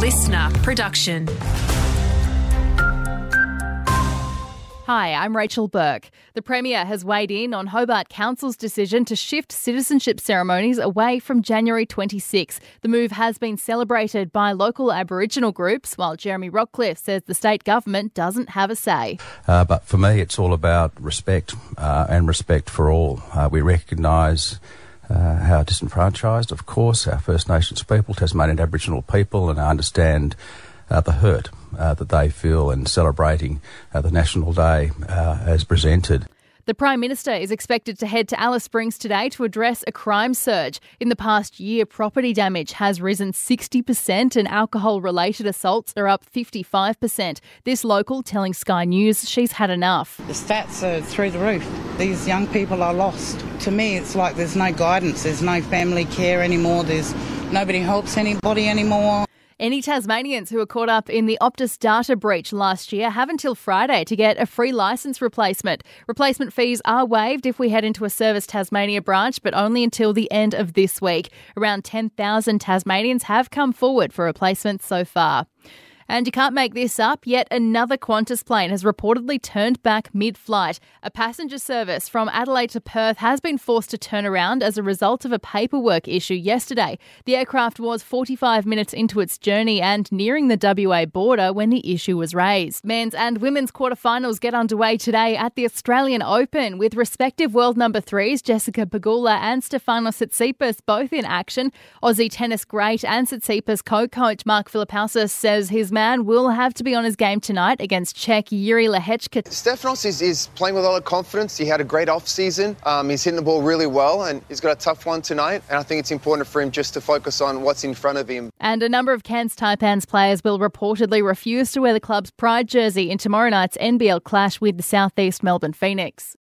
listener production. Hi, I'm Rachel Burke. The Premier has weighed in on Hobart Council's decision to shift citizenship ceremonies away from January 26. The move has been celebrated by local Aboriginal groups, while Jeremy Rockcliffe says the state government doesn't have a say. But for me, it's all about respect and respect for all. We recognise how disenfranchised, of course, our First Nations people, Tasmanian Aboriginal people, and I understand the hurt that they feel in celebrating the National Day as presented. The Prime Minister is expected to head to Alice Springs today to address a crime surge. In the past year, property damage has risen 60% and alcohol-related assaults are up 55%. This local telling Sky News she's had enough. The stats are through the roof. These young people are lost. To me, it's like there's no guidance, there's no family care anymore, nobody helps anybody anymore. Any Tasmanians who were caught up in the Optus data breach last year have until Friday to get a free licence replacement. Replacement fees are waived if we head into a Service Tasmania branch, but only until the end of this week. Around 10,000 Tasmanians have come forward for replacements so far. And you can't make this up, yet another Qantas plane has reportedly turned back mid-flight. A passenger service from Adelaide to Perth has been forced to turn around as a result of a paperwork issue yesterday. The aircraft was 45 minutes into its journey and nearing the WA border when the issue was raised. Men's and women's quarterfinals get underway today at the Australian Open with respective world number threes Jessica Pegula and Stefanos Tsitsipas both in action. Aussie tennis great and Tsitsipas co-coach Mark Philippoussis says his man will have to be on his game tonight against Czech Jiri Lehečka. Stefanos is playing with a lot of confidence. He had a great off-season. He's hitting the ball really well and he's got a tough one tonight. And I think it's important for him just to focus on what's in front of him. And a number of Cairns Taipans players will reportedly refuse to wear the club's pride jersey in tomorrow night's NBL clash with the South East Melbourne Phoenix.